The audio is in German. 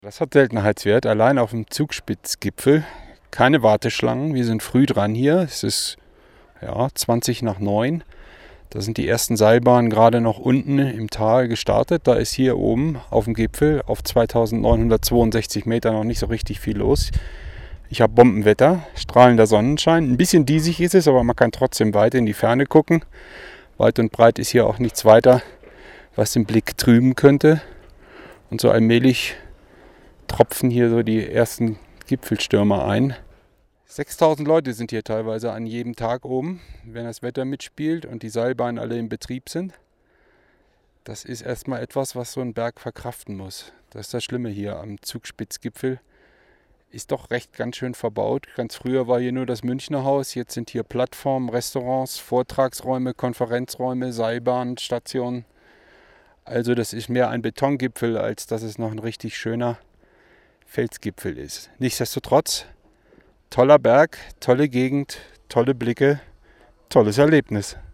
Das hat Seltenheitswert, allein auf dem Zugspitzgipfel. Keine Warteschlangen, wir sind früh dran hier. Es ist 20 nach 9. Da sind die ersten Seilbahnen gerade noch unten im Tal gestartet. Da ist hier oben auf dem Gipfel auf 2962 Meter noch nicht so richtig viel los. Ich habe Bombenwetter, strahlender Sonnenschein. Ein bisschen diesig ist es, aber man kann trotzdem weit in die Ferne gucken. Weit und breit ist hier auch nichts weiter, was den Blick trüben könnte. Und so allmählich tropfen hier so die ersten Gipfelstürmer ein. 6000 Leute sind hier teilweise an jedem Tag oben, wenn das Wetter mitspielt und die Seilbahnen alle in Betrieb sind. Das ist erstmal etwas, was so ein Berg verkraften muss. Das ist das Schlimme hier am Zugspitzgipfel. Ist doch recht ganz schön verbaut. Ganz früher war hier nur das Münchner Haus. Jetzt sind hier Plattformen, Restaurants, Vortragsräume, Konferenzräume, Seilbahnstationen. Also das ist mehr ein Betongipfel, als dass es noch ein richtig schöner Felsgipfel ist. Nichtsdestotrotz, toller Berg, tolle Gegend, tolle Blicke, tolles Erlebnis.